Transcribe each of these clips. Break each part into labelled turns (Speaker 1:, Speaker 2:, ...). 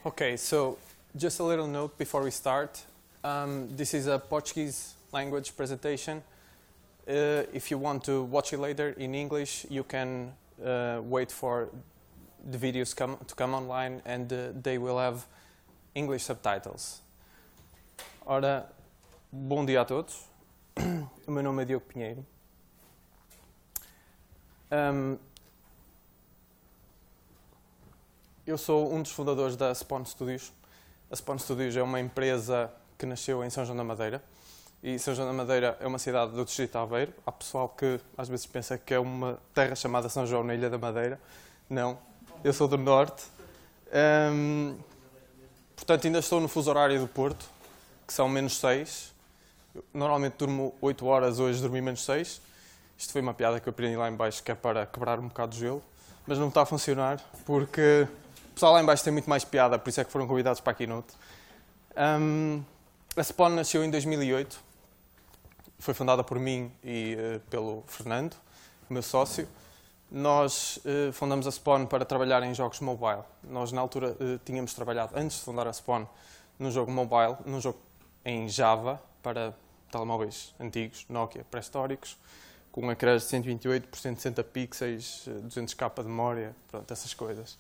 Speaker 1: Okay, so just a little note before we start. This is a Portuguese language presentation. If you want to watch it later in English, you can wait for the videos to come online and they will have English subtitles. Ora, bom dia a todos. O meu nome é Diogo Pinheiro. Eu sou um dos fundadores da Spawn Studios. A Spawn Studios é uma empresa que nasceu em São João da Madeira. E São João da Madeira é uma cidade do distrito de Aveiro. Há pessoal que às vezes pensa que é uma terra chamada São João na Ilha da Madeira. Não, eu sou do Norte. Portanto, ainda estou no fuso horário do Porto, que são -6. Normalmente durmo 8 horas, hoje dormi -6. Isto foi uma piada que eu aprendi lá em baixo, que é para quebrar um bocado de gelo. Mas não está a funcionar, porque o pessoal lá em baixo tem muito mais piada, por isso é que foram convidados para a Keynote. A Spawn nasceu em 2008. Foi fundada por mim e pelo Fernando, o meu sócio. Nós fundamos a Spawn para trabalhar em jogos mobile. Nós, na altura, tínhamos trabalhado, antes de fundar a Spawn, num jogo mobile, num jogo em Java, para telemóveis antigos, Nokia, pré-históricos, com ecrãs de 128 por 160 pixels, 200k de memória, pronto, essas coisas.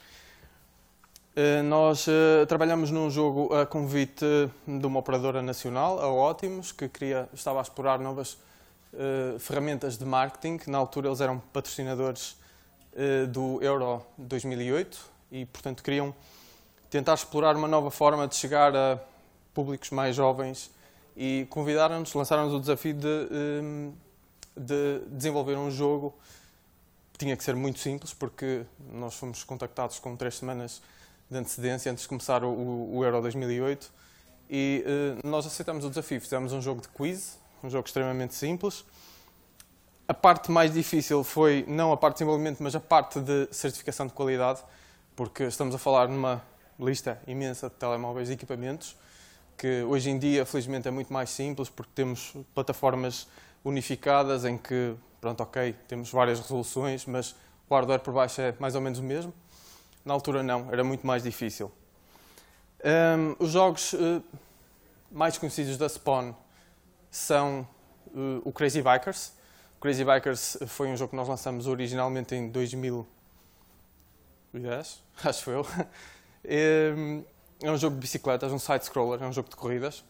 Speaker 1: Nós trabalhamos num jogo a convite de uma operadora nacional, a Ótimos, que estava a explorar novas ferramentas de marketing. Na altura eles eram patrocinadores do Euro 2008 e, portanto, queriam tentar explorar uma nova forma de chegar a públicos mais jovens e convidaram-nos, lançaram-nos o desafio de desenvolver um jogo. Tinha que ser muito simples, porque nós fomos contactados com 3 semanas de antecedência antes de começar o Euro 2008 e nós aceitamos o desafio. Fizemos um jogo de quiz, um jogo extremamente simples. A parte mais difícil foi não a parte de desenvolvimento, mas a parte de certificação de qualidade, porque estamos a falar numa lista imensa de telemóveis e equipamentos, que hoje em dia, felizmente, é muito mais simples, porque temos plataformas unificadas em que, pronto, ok, temos várias resoluções, mas o hardware por baixo é mais ou menos o mesmo. Na altura não, era muito mais difícil. Os jogos mais conhecidos da Spawn são o Crazy Bikers. O Crazy Bikers foi um jogo que nós lançamos originalmente em 2010, acho eu. É um jogo de bicicletas, um side-scroller, é um jogo de corridas.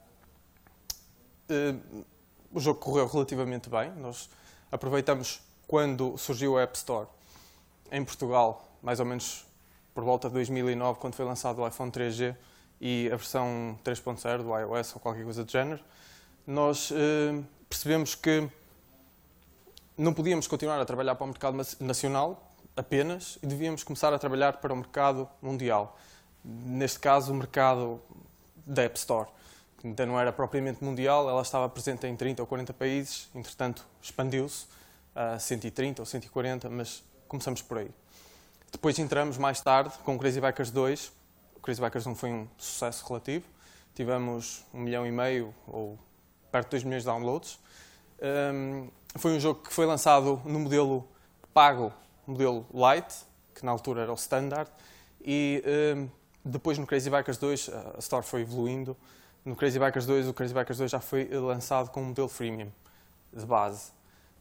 Speaker 1: O jogo correu relativamente bem. Nós aproveitamos quando surgiu a App Store em Portugal, mais ou menos por volta de 2009, quando foi lançado o iPhone 3G e a versão 3.0 do iOS ou qualquer coisa do género. Nós percebemos que não podíamos continuar a trabalhar para o mercado nacional apenas e devíamos começar a trabalhar para o mercado mundial. Neste caso, o mercado da App Store. Ainda não era propriamente mundial, ela estava presente em 30 ou 40 países, entretanto expandiu-se a 130 ou 140, mas começamos por aí. Depois entramos mais tarde com o Crazy Bikers 2. O Crazy Bikers 1 foi um sucesso relativo. Tivemos 1,5 milhão ou perto de 2 milhões de downloads. Foi um jogo que foi lançado no modelo pago, modelo Lite, que na altura era o Standard. E depois no Crazy Bikers 2 a Store foi evoluindo. No Crazy Bikers 2, o Crazy Bikers 2 já foi lançado com um modelo freemium de base.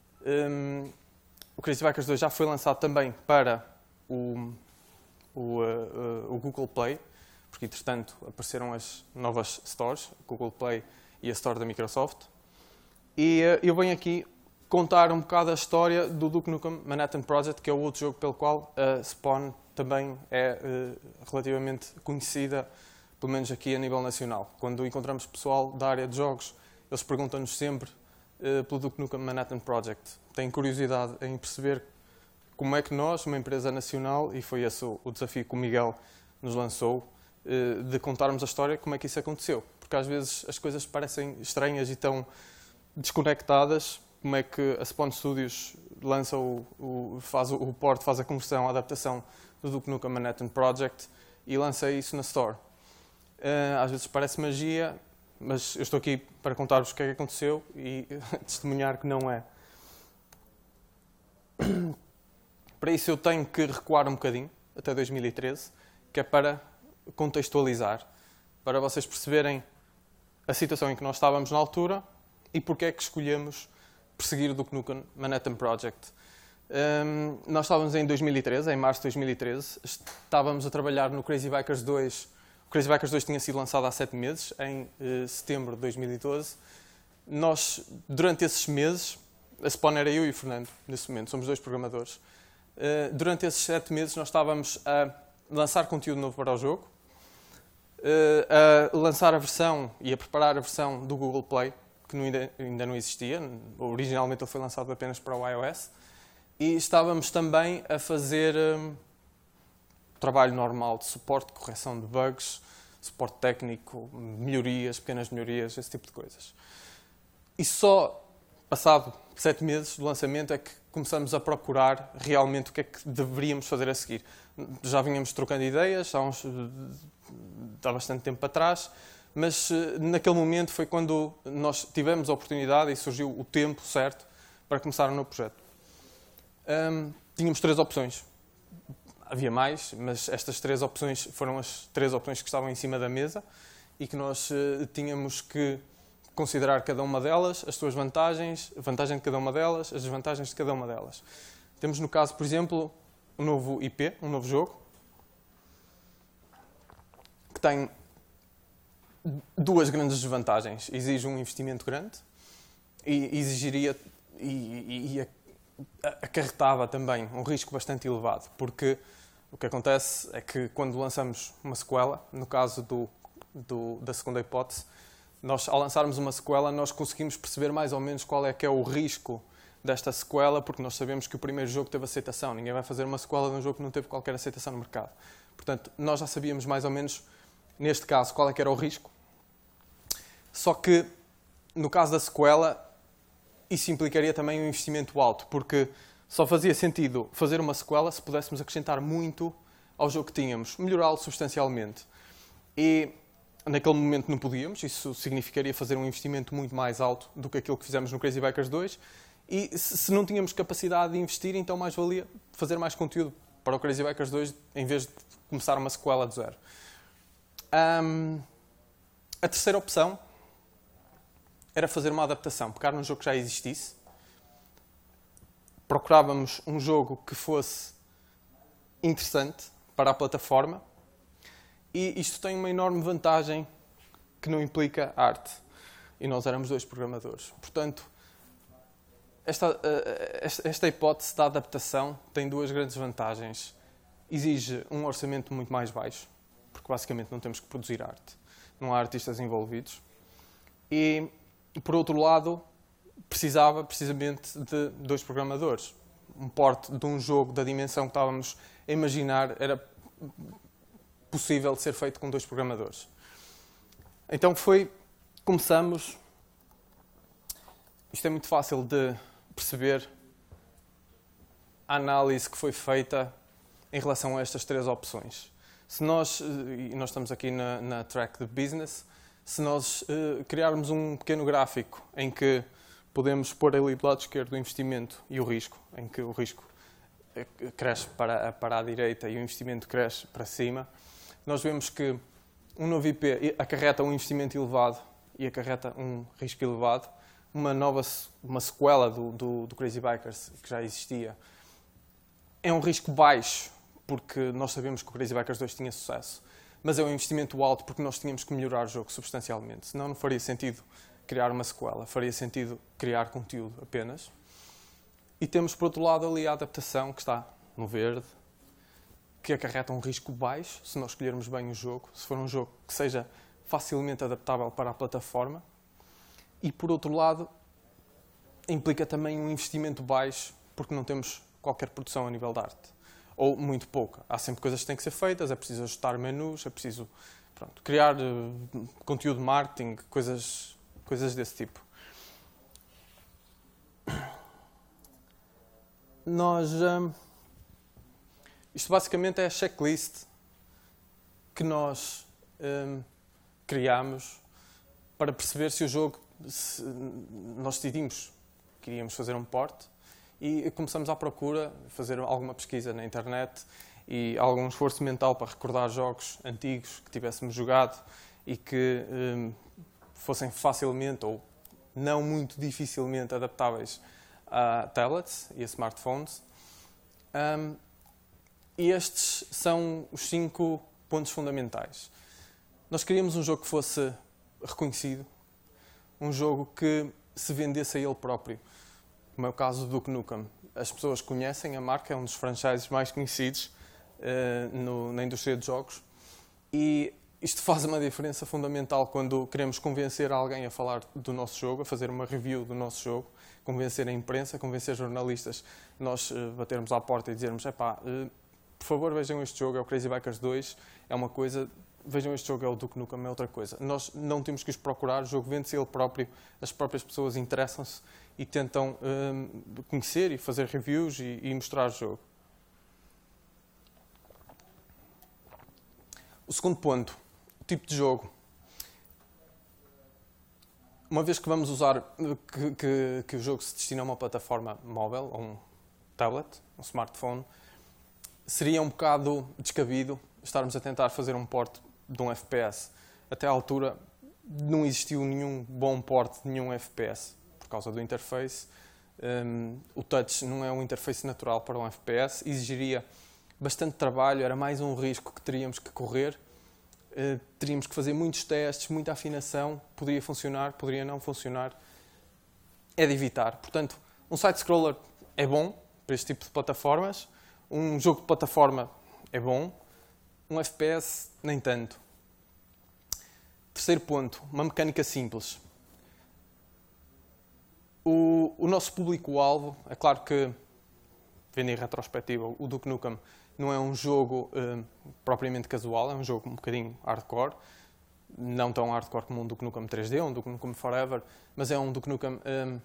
Speaker 1: O Crazy Bikers 2 já foi lançado também para o Google Play, porque, entretanto, apareceram as novas stores, o Google Play e a Store da Microsoft. E eu venho aqui contar um bocado a história do Duke Nukem Manhattan Project, que é o outro jogo pelo qual a Spawn também é relativamente conhecida, pelo menos aqui a nível nacional. Quando encontramos pessoal da área de jogos, eles perguntam-nos sempre pelo Duke Nukem Manhattan Project. Têm curiosidade em perceber como é que nós, uma empresa nacional, e foi esse o desafio que o Miguel nos lançou, de contarmos a história, como é que isso aconteceu. Porque às vezes as coisas parecem estranhas e tão desconectadas, como é que a Spawn Studios lança faz o port, faz a conversão, a adaptação do Duke Nukem Manhattan Project e lança isso na Store. Às vezes parece magia, mas eu estou aqui para contar-vos o que é que aconteceu e testemunhar que não é. Para isso eu tenho que recuar um bocadinho, até 2013, que é para contextualizar, para vocês perceberem a situação em que nós estávamos na altura e porque é que escolhemos perseguir o Duke Nukem Manhattan Project. Nós estávamos em 2013, em março de 2013, estávamos a trabalhar no Crazy Bikers 2. O Crazy Bikers 2 tinha sido lançado há 7 meses, em setembro de 2012. Nós, durante esses meses, a Spawn era eu e o Fernando, nesse momento, somos 2 programadores. Durante esses 7 meses nós estávamos a lançar conteúdo novo para o jogo, a lançar a versão e a preparar a versão do Google Play, que ainda não existia. Originalmente ele foi lançado apenas para o iOS. E estávamos também a fazer trabalho normal de suporte, correção de bugs, suporte técnico, melhorias, pequenas melhorias, esse tipo de coisas. E só passado 7 meses do lançamento é que começamos a procurar realmente o que é que deveríamos fazer a seguir. Já vínhamos trocando ideias há bastante tempo atrás, mas naquele momento foi quando nós tivemos a oportunidade e surgiu o tempo certo para começar um novo projeto. Tínhamos 3 opções. Havia mais, mas estas 3 opções foram as 3 opções que estavam em cima da mesa e que nós tínhamos que considerar cada uma delas, as suas vantagens, a vantagem de cada uma delas, as desvantagens de cada uma delas. Temos no caso, por exemplo, um novo IP, um novo jogo, que tem 2 grandes desvantagens. Exige um investimento grande e exigiria e acarretava também um risco bastante elevado, porque o que acontece é que quando lançamos uma sequela, no caso da segunda hipótese, nós, ao lançarmos uma sequela, nós conseguimos perceber mais ou menos qual é que é o risco desta sequela, porque nós sabemos que o primeiro jogo teve aceitação. Ninguém vai fazer uma sequela de um jogo que não teve qualquer aceitação no mercado. Portanto, nós já sabíamos mais ou menos, neste caso, qual é que era o risco. Só que, no caso da sequela, isso implicaria também um investimento alto, porque só fazia sentido fazer uma sequela se pudéssemos acrescentar muito ao jogo que tínhamos, melhorá-lo substancialmente. E naquele momento não podíamos, isso significaria fazer um investimento muito mais alto do que aquilo que fizemos no Crazy Bikers 2. E se não tínhamos capacidade de investir, então mais valia fazer mais conteúdo para o Crazy Bikers 2 em vez de começar uma sequela de zero. A terceira opção era fazer uma adaptação, pegar num jogo que já existisse. Procurávamos um jogo que fosse interessante para a plataforma. E isto tem uma enorme vantagem que não implica arte. E nós éramos 2 programadores. Portanto, esta hipótese da adaptação tem 2 grandes vantagens. Exige um orçamento muito mais baixo, porque basicamente não temos que produzir arte. Não há artistas envolvidos. E, por outro lado, precisava precisamente de 2 programadores. Um porte de um jogo da dimensão que estávamos a imaginar era possível de ser feito com 2 programadores. Então começamos. Isto é muito fácil de perceber a análise que foi feita em relação a estas 3 opções. Se nós, e nós estamos aqui na track de business, se nós criarmos um pequeno gráfico em que podemos pôr ali do lado esquerdo o investimento e o risco, em que o risco cresce para a direita e o investimento cresce para cima, nós vemos que um novo IP acarreta um investimento elevado e acarreta um risco elevado. Uma sequela do Crazy Bikers, que já existia, é um risco baixo, porque nós sabemos que o Crazy Bikers 2 tinha sucesso, mas é um investimento alto porque nós tínhamos que melhorar o jogo substancialmente. Senão não faria sentido criar uma sequela, faria sentido criar conteúdo apenas. E temos, por outro lado, ali a adaptação, que está no verde, que acarreta um risco baixo, se nós escolhermos bem o jogo, se for um jogo que seja facilmente adaptável para a plataforma. E, por outro lado, implica também um investimento baixo, porque não temos qualquer produção a nível de arte. Ou muito pouca. Há sempre coisas que têm que ser feitas, é preciso ajustar menus, é preciso criar conteúdo de marketing, coisas desse tipo. Isto basicamente é a checklist que nós criámos para perceber se o jogo... nós decidimos que iríamos fazer um port e começamos à procura, fazer alguma pesquisa na internet e algum esforço mental para recordar jogos antigos que tivéssemos jogado e que fossem facilmente ou não muito dificilmente adaptáveis a tablets e a smartphones. E estes são os 5 pontos fundamentais. Nós queríamos um jogo que fosse reconhecido, um jogo que se vendesse a ele próprio, como é o caso do Duke Nukem. As pessoas conhecem a marca, é um dos franchises mais conhecidos na indústria de jogos, e isto faz uma diferença fundamental quando queremos convencer alguém a falar do nosso jogo, a fazer uma review do nosso jogo, convencer a imprensa, convencer jornalistas, nós batermos à porta e dizermos: por favor, vejam este jogo, é o Crazy Bikers 2, é uma coisa, vejam este jogo, é o Duke Nukem, é outra coisa. Nós não temos que os procurar, o jogo vende-se ele próprio, as próprias pessoas interessam-se e tentam conhecer e fazer reviews e mostrar o jogo. O segundo ponto, o tipo de jogo. Uma vez que vamos usar, que o jogo se destina a uma plataforma móvel, a um tablet, um smartphone, seria um bocado descabido estarmos a tentar fazer um port de um FPS. Até à altura não existiu nenhum bom port de nenhum FPS, por causa do interface. O touch não é um interface natural para um FPS, exigiria bastante trabalho, era mais um risco que teríamos que correr. Teríamos que fazer muitos testes, muita afinação, poderia funcionar, poderia não funcionar. É de evitar. Portanto, um side-scroller é bom para este tipo de plataformas, um jogo de plataforma é bom, um FPS nem tanto. Terceiro ponto, uma mecânica simples. O nosso público-alvo, é claro que, vendo em retrospectiva, o Duke Nukem não é um jogo propriamente casual, é um jogo um bocadinho hardcore, não tão hardcore como um Duke Nukem 3D, um Duke Nukem Forever, mas é um Duke Nukem,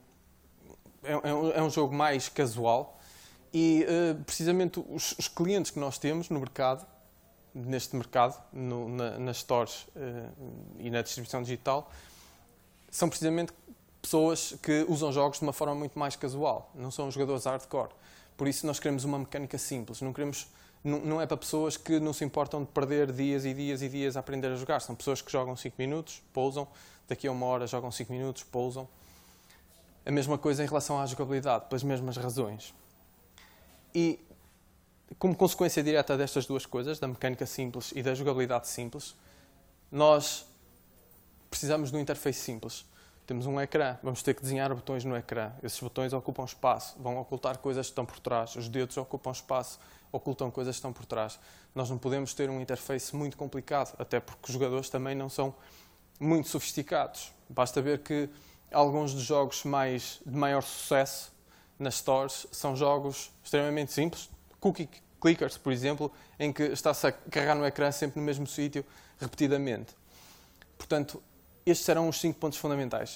Speaker 1: é um jogo mais casual e precisamente os clientes que nós temos no mercado, neste mercado, nas stores e na distribuição digital, são precisamente pessoas que usam jogos de uma forma muito mais casual, não são jogadores hardcore. Por isso nós queremos uma mecânica simples, não é para pessoas que não se importam de perder dias e dias e dias a aprender a jogar. São pessoas que jogam 5 minutos, pousam, daqui a 1 hora jogam 5 minutos, pousam. A mesma coisa em relação à jogabilidade, pelas mesmas razões. E como consequência direta destas duas coisas, da mecânica simples e da jogabilidade simples, nós precisamos de um interface simples. Temos um ecrã, vamos ter que desenhar botões no ecrã. Esses botões ocupam espaço, vão ocultar coisas que estão por trás. Os dedos ocupam espaço, ocultam coisas que estão por trás. Nós não podemos ter um interface muito complicado, até porque os jogadores também não são muito sofisticados. Basta ver que alguns dos jogos de maior sucesso nas stores são jogos extremamente simples. Cookie clickers, por exemplo, em que está-se a carregar no ecrã sempre no mesmo sítio, repetidamente. Portanto, estes eram os 5 pontos fundamentais.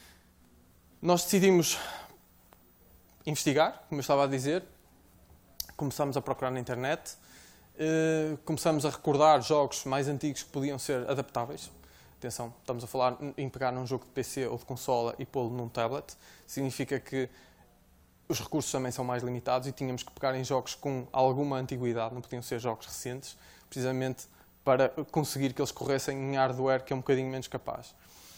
Speaker 1: Nós decidimos investigar, como eu estava a dizer. Começámos a procurar na internet. Começámos a recordar jogos mais antigos que podiam ser adaptáveis. Atenção, estamos a falar em pegar num jogo de PC ou de consola e pô-lo num tablet. Significa que os recursos também são mais limitados e tínhamos que pegar em jogos com alguma antiguidade, não podiam ser jogos recentes, precisamente para conseguir que eles corressem em hardware que é um bocadinho menos capaz.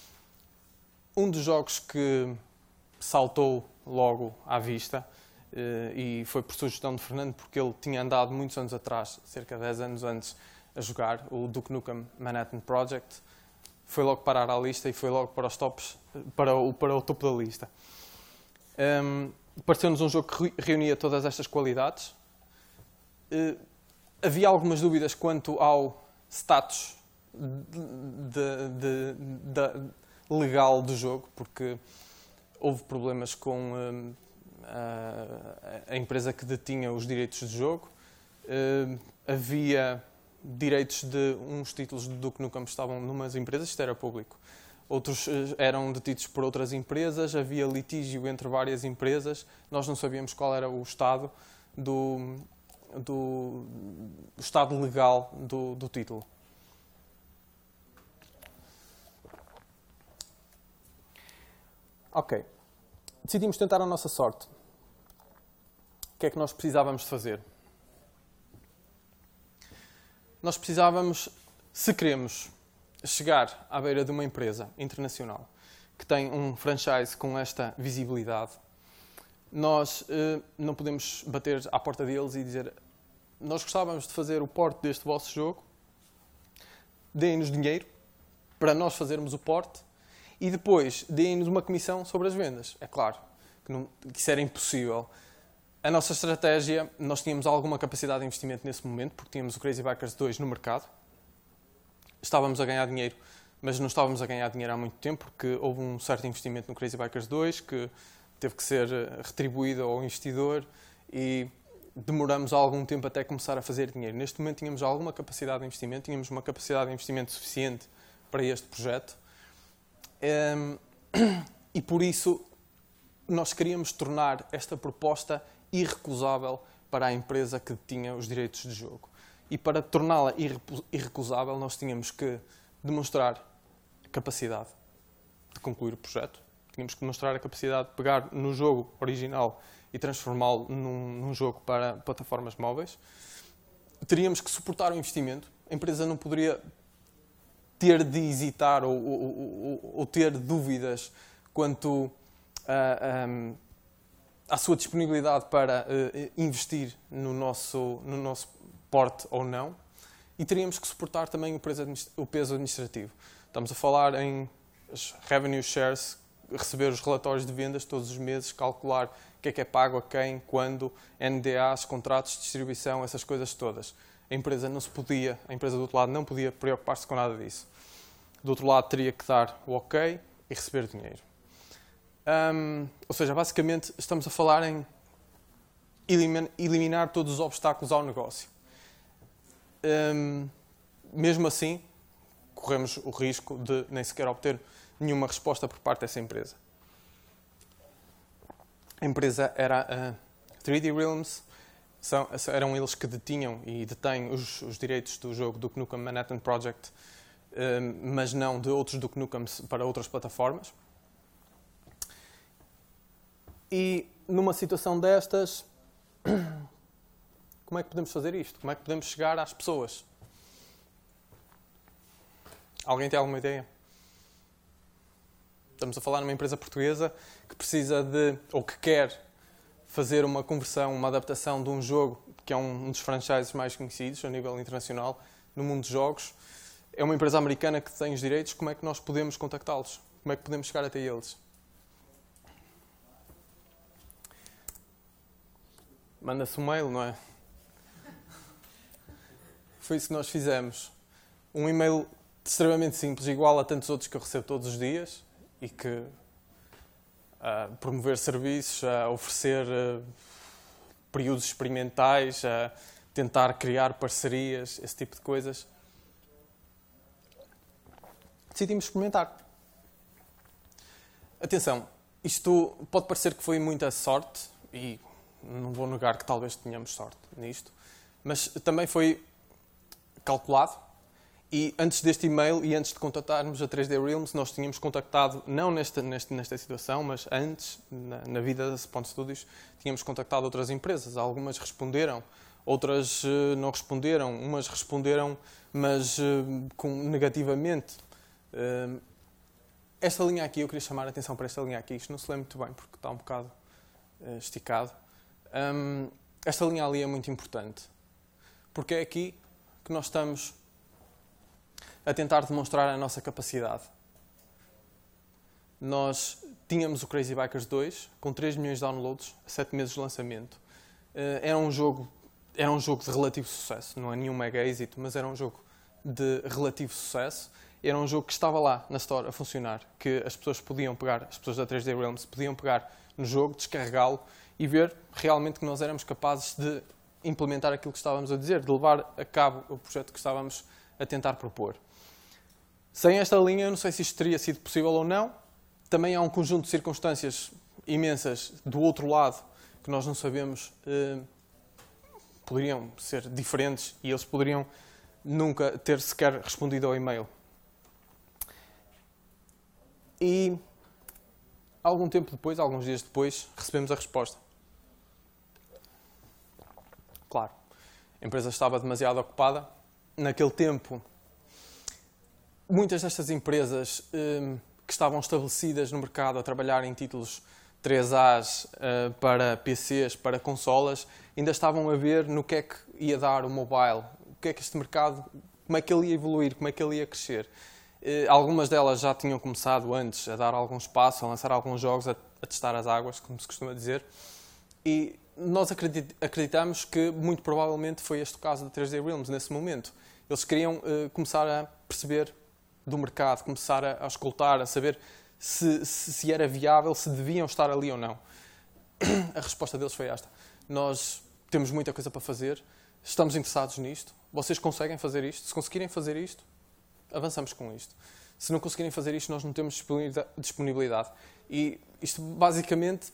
Speaker 1: Um dos jogos que saltou logo à vista, e foi por sugestão de Fernando, porque ele tinha andado muitos anos atrás, cerca de 10 anos antes, a jogar, o Duke Nukem Manhattan Project, foi logo parar à lista e foi logo para os tops, para o topo da lista. Pareceu-nos um jogo que reunia todas estas qualidades. Havia algumas dúvidas quanto ao status legal do jogo, porque houve problemas com a empresa que detinha os direitos do jogo. Havia direitos de uns títulos do Duke Nukem estavam numas empresas, isto era público. Outros eram detidos por outras empresas, havia litígio entre várias empresas, nós não sabíamos qual era o estado do estado legal do título. Ok. Decidimos tentar a nossa sorte. O que é que nós precisávamos de fazer? nós precisávamos, se queremos chegar à beira de uma empresa internacional que tem um franchise com esta visibilidade, nós não podemos bater à porta deles e dizer: nós gostávamos de fazer o porte deste vosso jogo, deem-nos dinheiro para nós fazermos o porte e depois deem-nos uma comissão sobre as vendas. É claro que isso era impossível. A nossa estratégia, nós tínhamos alguma capacidade de investimento nesse momento, porque tínhamos o Crazy Bikers 2 no mercado. Estávamos a ganhar dinheiro, mas não estávamos a ganhar dinheiro há muito tempo, porque houve um certo investimento no Crazy Bikers 2 que teve que ser retribuído ao investidor e demoramos algum tempo até começar a fazer dinheiro. Neste momento tínhamos alguma capacidade de investimento, tínhamos uma capacidade de investimento suficiente para este projeto e por isso nós queríamos tornar esta proposta irrecusável para a empresa que tinha os direitos de jogo. E para torná-la irrecusável, nós tínhamos que demonstrar capacidade de concluir o projeto. Tínhamos que demonstrar a capacidade de pegar no jogo original e transformá-lo num jogo para plataformas móveis. Teríamos que suportar o investimento. A empresa não poderia ter de hesitar ou ter dúvidas quanto à sua disponibilidade para investir no nosso porte ou não, e teríamos que suportar também o peso administrativo. Estamos a falar em revenue shares, receber os relatórios de vendas todos os meses, calcular o que é pago a quem, quando, NDAs, contratos de distribuição, essas coisas todas. A empresa do outro lado não podia preocupar-se com nada disso. Do outro lado teria que dar o ok e receber dinheiro. Ou seja, basicamente estamos a falar em eliminar todos os obstáculos ao negócio. Mesmo assim, corremos o risco de nem sequer obter nenhuma resposta por parte dessa empresa. A empresa era a 3D Realms, eram eles que detinham e detêm os direitos do jogo Duke Nukem Manhattan Project, mas não de outros Duke Nukems para outras plataformas. E numa situação destas, como é que podemos fazer isto? Como é que podemos chegar às pessoas? Alguém tem alguma ideia? Estamos a falar numa empresa portuguesa que precisa ou que quer fazer uma conversão, uma adaptação de um jogo que é um dos franchises mais conhecidos a nível internacional no mundo dos jogos. É uma empresa americana que tem os direitos. Como é que nós podemos contactá-los? Como é que podemos chegar até eles? Manda-se um mail, não é? Foi isso que nós fizemos. Um e-mail extremamente simples, igual a tantos outros que eu recebo todos os dias e que promover serviços, oferecer períodos experimentais, tentar criar parcerias, esse tipo de coisas. Decidimos experimentar. Atenção, isto pode parecer que foi muita sorte e não vou negar que talvez tenhamos sorte nisto, mas também foi calculado e antes deste e-mail e antes de contactarmos a 3D Realms, nós tínhamos contactado, não nesta situação, mas antes, na vida da Spawn Studios, tínhamos contactado outras empresas. Algumas responderam, outras não responderam, umas responderam, mas negativamente. Esta linha aqui, eu queria chamar a atenção para esta linha aqui, isto não se lê muito bem porque está um bocado esticado. Esta linha ali é muito importante, porque é aqui que nós estamos a tentar demonstrar a nossa capacidade. Nós tínhamos o Crazy Bikers 2, com 3 milhões de downloads, 7 meses de lançamento. Era um jogo de relativo sucesso, não é nenhum mega êxito, mas era um jogo de relativo sucesso. Era um jogo que estava lá na Store a funcionar, que as pessoas da 3D Realms podiam pegar no jogo, descarregá-lo e ver realmente que nós éramos capazes de implementar aquilo que estávamos a dizer, de levar a cabo o projeto que estávamos a tentar propor. Sem esta linha, eu não sei se isto teria sido possível ou não. Também há um conjunto de circunstâncias imensas do outro lado que nós não sabemos, poderiam ser diferentes e eles poderiam nunca ter sequer respondido ao e-mail. E algum tempo depois, alguns dias depois, recebemos a resposta. Claro, a empresa estava demasiado ocupada naquele tempo, muitas destas empresas que estavam estabelecidas no mercado a trabalhar em títulos 3As para PCs, para consolas, ainda estavam a ver no que é que ia dar o mobile, o que é que este mercado, como é que ele ia evoluir, como é que ele ia crescer. Algumas delas já tinham começado antes a dar alguns passos, a lançar alguns jogos, a testar as águas, como se costuma dizer. E nós acreditamos que muito provavelmente foi este o caso da 3D Realms nesse momento. Eles queriam começar a perceber do mercado, começar a escutar, a saber se era viável, se deviam estar ali ou não. A resposta deles foi esta. Nós temos muita coisa para fazer, estamos interessados nisto, vocês conseguem fazer isto, se conseguirem fazer isto, avançamos com isto. Se não conseguirem fazer isto, nós não temos disponibilidade. E isto basicamente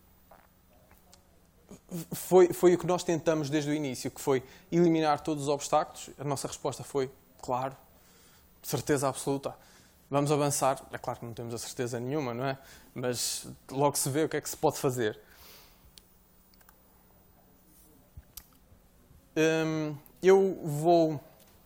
Speaker 1: foi o que nós tentamos desde o início, que foi eliminar todos os obstáculos. A nossa resposta foi, claro, certeza absoluta. Vamos avançar. É claro que não temos a certeza nenhuma, não é? Mas logo se vê o que é que se pode fazer. Eu vou...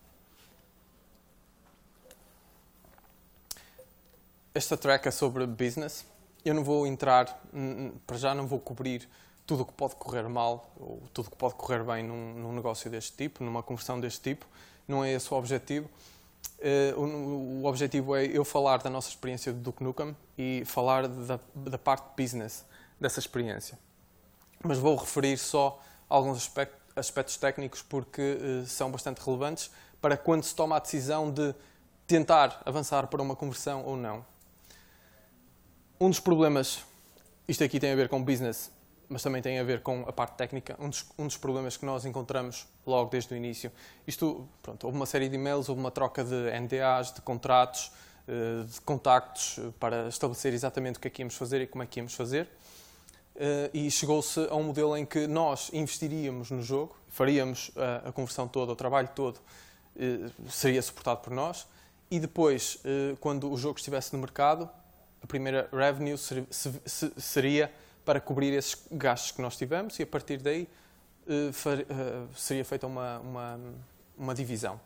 Speaker 1: Esta track é sobre business. Eu não vou entrar, para já não vou cobrir tudo o que pode correr mal ou tudo o que pode correr bem num negócio deste tipo, numa conversão deste tipo. Não é esse o objetivo. O objetivo é eu falar da nossa experiência do Duke Nukem e falar da parte business dessa experiência. Mas vou referir só alguns aspectos técnicos porque são bastante relevantes para quando se toma a decisão de tentar avançar para uma conversão ou não. Um dos problemas, isto aqui tem a ver com business, mas também tem a ver com a parte técnica, um dos problemas que nós encontramos logo desde o início. Houve uma série de e-mails, houve uma troca de NDAs, de contratos, de contactos para estabelecer exatamente o que é que íamos fazer e como é que íamos fazer. E chegou-se a um modelo em que nós investiríamos no jogo, faríamos a conversão toda, o trabalho todo, seria suportado por nós, e depois, quando o jogo estivesse no mercado, a primeira revenue seria para cobrir esses gastos que nós tivemos e a partir daí seria feita uma divisão.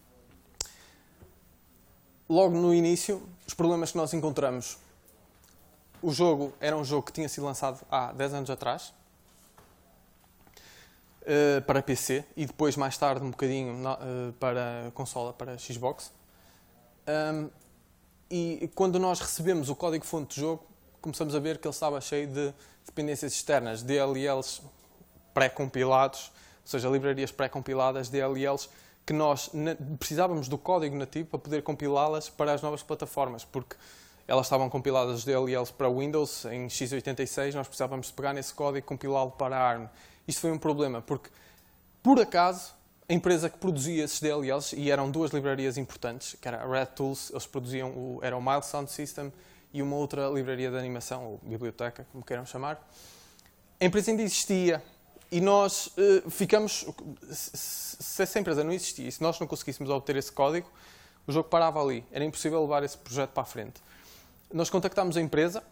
Speaker 1: Logo no início, os problemas que nós encontramos. O jogo era um jogo que tinha sido lançado há 10 anos atrás para PC e depois mais tarde um bocadinho para consola, para Xbox. E quando nós recebemos o código-fonte do jogo, começamos a ver que ele estava cheio de dependências externas, DLLs pré-compilados, ou seja, livrarias pré-compiladas, DLLs, que nós precisávamos do código nativo para poder compilá-las para as novas plataformas, porque elas estavam compiladas os DLLs para Windows em x86, nós precisávamos de pegar nesse código e compilá-lo para a ARM. Isto foi um problema, porque, por acaso, a empresa que produzia esses DLLs, e eram duas livrarias importantes, que era a Red Tools, eles produziam era o Mild Sound System, e uma outra livraria de animação, ou biblioteca, como queiram chamar. A empresa ainda existia, e nós ficamos... Se essa empresa não existia, e se nós não conseguíssemos obter esse código, o jogo parava ali. Era impossível levar esse projeto para a frente. Nós contactámos a empresa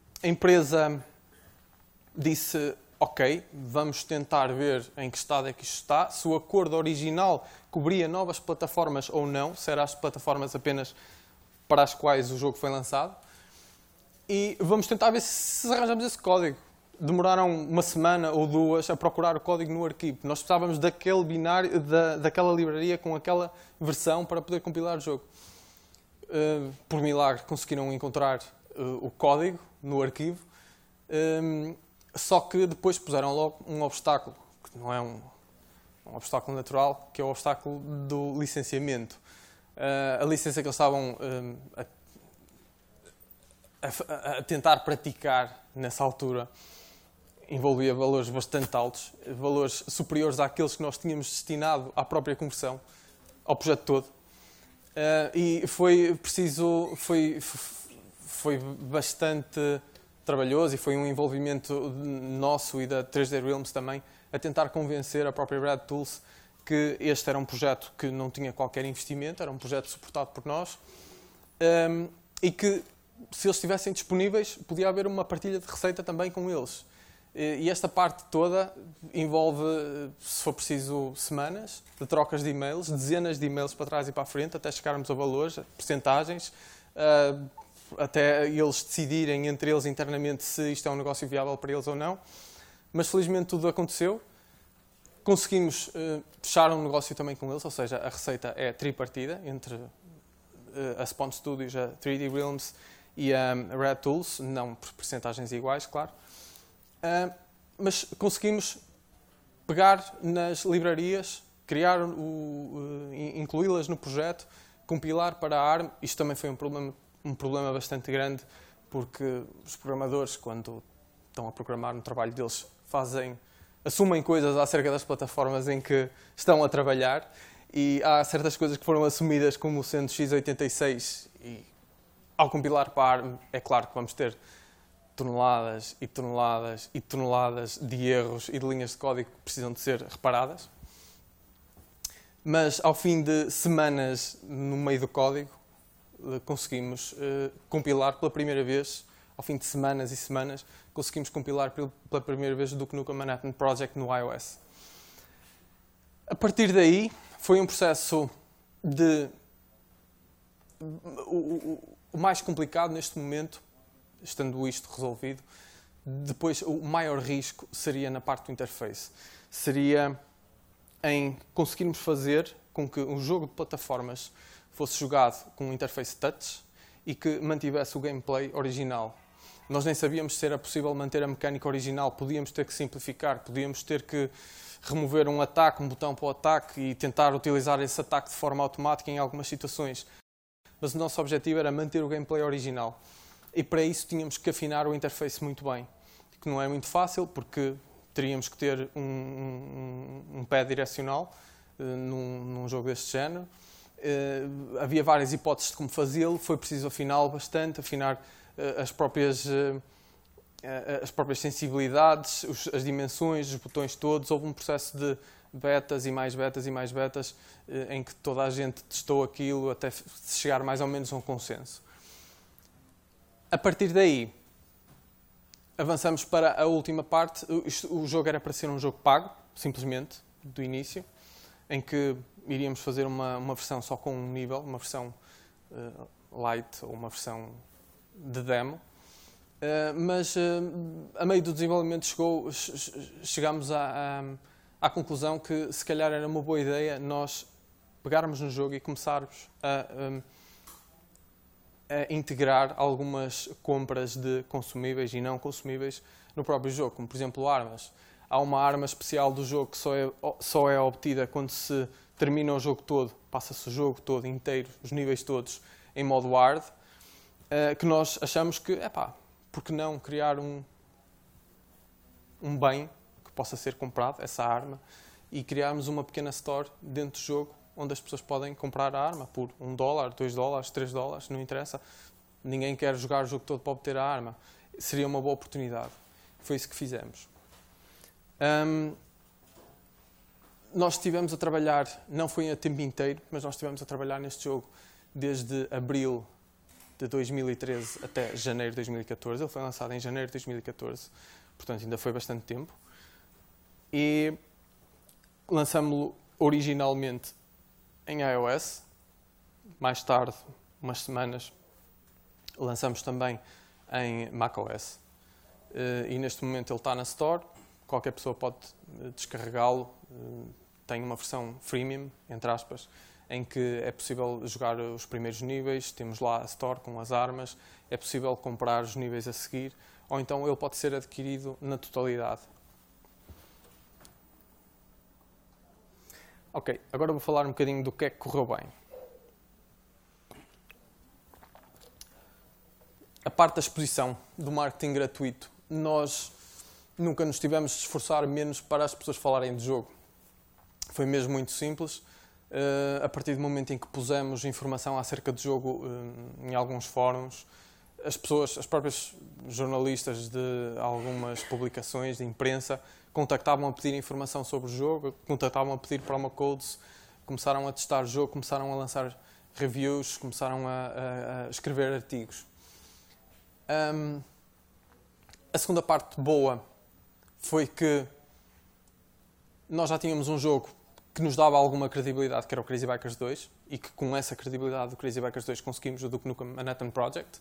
Speaker 1: disse... Ok, vamos tentar ver em que estado é que isto está, se o acordo original cobria novas plataformas ou não, se eram as plataformas apenas para as quais o jogo foi lançado, e vamos tentar ver se arranjamos esse código. Demoraram uma semana ou duas a procurar o código no arquivo. Nós precisávamos daquele binário, daquela livraria com aquela versão para poder compilar o jogo. Por milagre conseguiram encontrar o código no arquivo, só que depois puseram logo um obstáculo, que não é um obstáculo natural, que é o obstáculo do licenciamento. A licença que eles estavam a tentar praticar nessa altura envolvia valores bastante altos, valores superiores àqueles que nós tínhamos destinado à própria conversão, ao projeto todo. E foi bastante trabalhoso e foi um envolvimento nosso e da 3D Realms também a tentar convencer a própria Red Tools que este era um projeto que não tinha qualquer investimento, era um projeto suportado por nós e que, se eles estivessem disponíveis, podia haver uma partilha de receita também com eles. E esta parte toda envolve, se for preciso, semanas de trocas de e-mails, dezenas de e-mails para trás e para a frente, até chegarmos a valores, a percentagens, até eles decidirem entre eles internamente se isto é um negócio viável para eles ou não. Mas felizmente tudo aconteceu. Conseguimos fechar um negócio também com eles, ou seja, a receita é tripartida entre a Spawn Studios, a 3D Realms e a Red Tools, não por percentagens iguais, claro. Mas conseguimos pegar nas livrarias, criar, incluí-las no projeto, compilar para a ARM. Isto também foi um problema bastante grande, porque os programadores, quando estão a programar no trabalho deles, assumem coisas acerca das plataformas em que estão a trabalhar, e há certas coisas que foram assumidas como sendo x86, e ao compilar para a ARM, é claro que vamos ter toneladas e toneladas e toneladas de erros e de linhas de código que precisam de ser reparadas. Mas, ao fim de semanas no meio do código, conseguimos compilar pela primeira vez, ao fim de semanas e semanas, conseguimos compilar pela primeira vez o Duke Nukem Manhattan Project no iOS. A partir daí, foi um processo o mais complicado neste momento, estando isto resolvido. Depois, o maior risco seria na parte do interface. Seria em conseguirmos fazer com que um jogo de plataformas fosse jogado com um interface touch e que mantivesse o gameplay original. Nós nem sabíamos se era possível manter a mecânica original, podíamos ter que simplificar, podíamos ter que remover um ataque, um botão para o ataque e tentar utilizar esse ataque de forma automática em algumas situações. Mas o nosso objetivo era manter o gameplay original. E para isso tínhamos que afinar o interface muito bem, que não é muito fácil, porque teríamos que ter um pé direcional num jogo deste género. Havia várias hipóteses de como fazê-lo, foi preciso afiná-lo bastante, afinar as próprias sensibilidades, as dimensões, os botões todos. Houve um processo de betas e mais betas e mais betas, em que toda a gente testou aquilo até chegar mais ou menos a um consenso. A partir daí, avançamos para a última parte. O jogo era para ser um jogo pago, simplesmente, do início, em que iríamos fazer uma versão só com um nível, uma versão light ou uma versão de demo. Mas a meio do desenvolvimento chegámos à conclusão que se calhar era uma boa ideia nós pegarmos no jogo e começarmos a integrar algumas compras de consumíveis e não consumíveis no próprio jogo, como por exemplo armas. Há uma arma especial do jogo que só é obtida quando se termina o jogo todo, passa-se o jogo todo inteiro, os níveis todos, em modo hard, que nós achamos que, por que não criar um bem que possa ser comprado, essa arma, e criarmos uma pequena store dentro do jogo onde as pessoas podem comprar a arma por $1, $2, $3, não interessa. Ninguém quer jogar o jogo todo para obter a arma. Seria uma boa oportunidade. Foi isso que fizemos. Nós estivemos a trabalhar, não foi a tempo inteiro, mas nós estivemos a trabalhar neste jogo desde abril de 2013 até janeiro de 2014. Ele foi lançado em janeiro de 2014, portanto ainda foi bastante tempo. E lançámos-lo originalmente em iOS. Mais tarde, umas semanas, lançamos também em macOS. E neste momento ele está na Store. Qualquer pessoa pode descarregá-lo. Tem uma versão freemium, entre aspas, em que é possível jogar os primeiros níveis. Temos lá a Store com as armas. É possível comprar os níveis a seguir. Ou então ele pode ser adquirido na totalidade. Ok, agora vou falar um bocadinho do que é que correu bem. A parte da exposição, do marketing gratuito. Nós nunca nos tivemos de esforçar menos para as pessoas falarem do jogo. Foi mesmo muito simples. A partir do momento em que pusemos informação acerca do jogo em alguns fóruns, as próprias jornalistas de algumas publicações de imprensa contactavam a pedir informação sobre o jogo, contactavam a pedir promo codes, começaram a testar o jogo, começaram a lançar reviews, começaram a escrever artigos. A segunda parte boa foi que nós já tínhamos um jogo que nos dava alguma credibilidade, que era o Crazy Bikers 2, e que com essa credibilidade do Crazy Bikers 2 conseguimos o Duke Nukem Manhattan Project.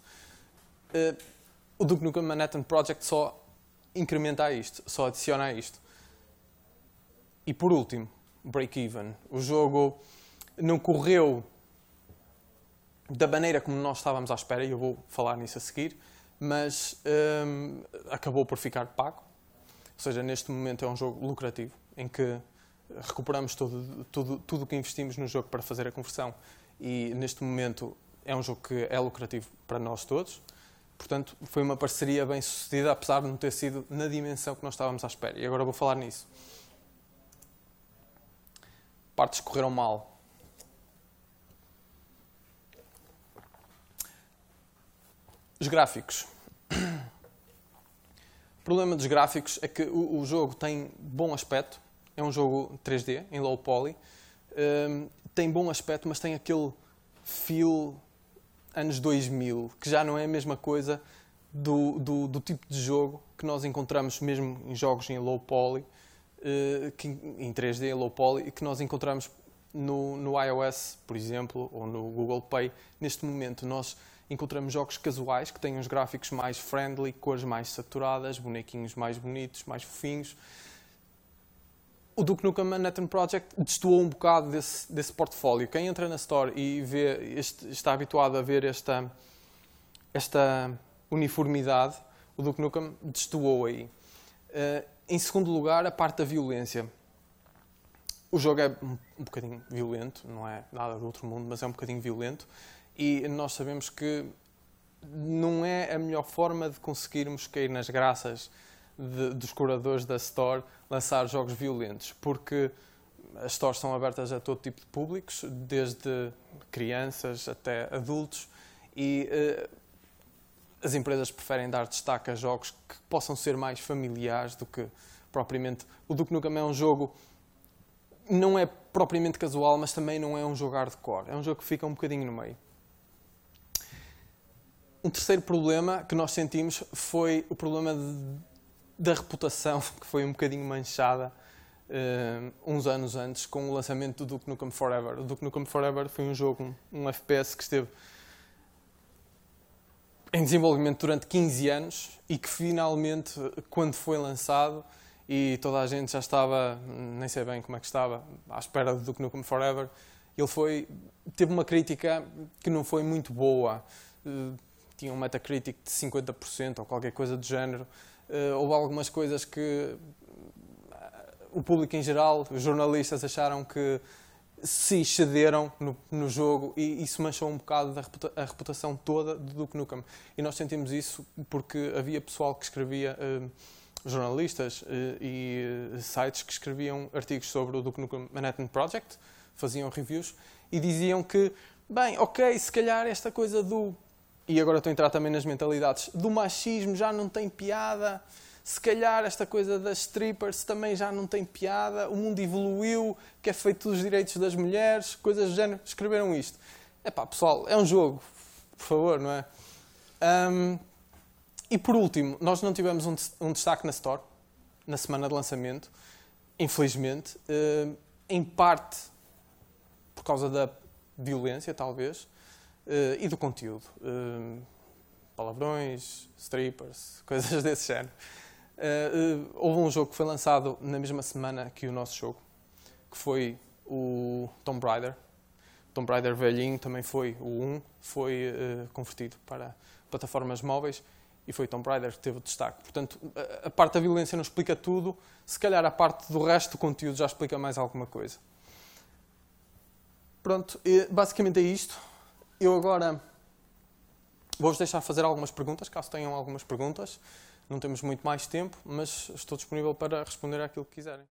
Speaker 1: O Duke Nukem Manhattan Project só incrementa isto, só adiciona a isto. E por último, break-even. O jogo não correu da maneira como nós estávamos à espera, e eu vou falar nisso a seguir, mas acabou por ficar pago. Ou seja, neste momento é um jogo lucrativo, em que recuperamos tudo o que investimos no jogo para fazer a conversão, e neste momento é um jogo que é lucrativo para nós todos. Portanto, foi uma parceria bem sucedida, apesar de não ter sido na dimensão que nós estávamos à espera. E agora vou falar nisso. Partes que correram mal. Os gráficos. O problema dos gráficos é que o jogo tem bom aspecto. É um jogo 3D, em low poly. Tem bom aspecto, mas tem aquele feel anos 2000, que já não é a mesma coisa do tipo de jogo que nós encontramos mesmo em jogos em low poly, em 3D, low poly, e que nós encontramos no iOS, por exemplo, ou no Google Play. Neste momento nós encontramos jogos casuais que têm uns gráficos mais friendly, cores mais saturadas, bonequinhos mais bonitos, mais fofinhos. O Duke Nukem Manhattan Project destoou um bocado desse portfólio. Quem entra na Store e está habituado a ver esta uniformidade, o Duke Nukem destoou aí. Em segundo lugar, a parte da violência. O jogo é um bocadinho violento, não é nada do outro mundo, mas é um bocadinho violento. E nós sabemos que não é a melhor forma de conseguirmos cair nas graças dos curadores da Store lançar jogos violentos, porque as stores são abertas a todo tipo de públicos, desde crianças até adultos, e as empresas preferem dar destaque a jogos que possam ser mais familiares do que propriamente... O Duke Nukem é um jogo, não é propriamente casual, mas também não é um jogo hardcore, é um jogo que fica um bocadinho no meio. Um terceiro problema que nós sentimos foi o problema da reputação, que foi um bocadinho manchada uns anos antes com o lançamento do Duke Nukem Forever. O Duke Nukem Forever foi um jogo, um FPS que esteve em desenvolvimento durante 15 anos e que finalmente, quando foi lançado e toda a gente já estava, nem sei bem como é que estava, à espera do Duke Nukem Forever, teve uma crítica que não foi muito boa. Tinha um Metacritic de 50% ou qualquer coisa do género. Houve algumas coisas que o público em geral, os jornalistas, acharam que se excederam no jogo, e isso manchou um bocado a reputação toda do Duke Nukem. E nós sentimos isso porque havia pessoal que escrevia, jornalistas e sites que escreviam artigos sobre o Duke Nukem Manhattan Project, faziam reviews, e diziam que, bem, ok, se calhar esta coisa e agora estou a entrar também nas mentalidades, do machismo já não tem piada, se calhar esta coisa das strippers também já não tem piada, o mundo evoluiu, que é feito dos direitos das mulheres, coisas do género. Escreveram isto. Epá, pessoal, é um jogo, por favor, não é? E por último, nós não tivemos um destaque na Store, na semana de lançamento, infelizmente, em parte por causa da violência, talvez, e do conteúdo. Palavrões, strippers, coisas desse género. Houve um jogo que foi lançado na mesma semana que o nosso jogo, que foi o Tomb Raider. Tomb Raider velhinho também foi o 1, foi convertido para plataformas móveis, e foi Tomb Raider que teve o destaque. Portanto, a parte da violência não explica tudo, se calhar a parte do resto do conteúdo já explica mais alguma coisa. Pronto, basicamente é isto. Eu agora vou-vos deixar fazer algumas perguntas, caso tenham algumas perguntas. Não temos muito mais tempo, mas estou disponível para responder àquilo que quiserem.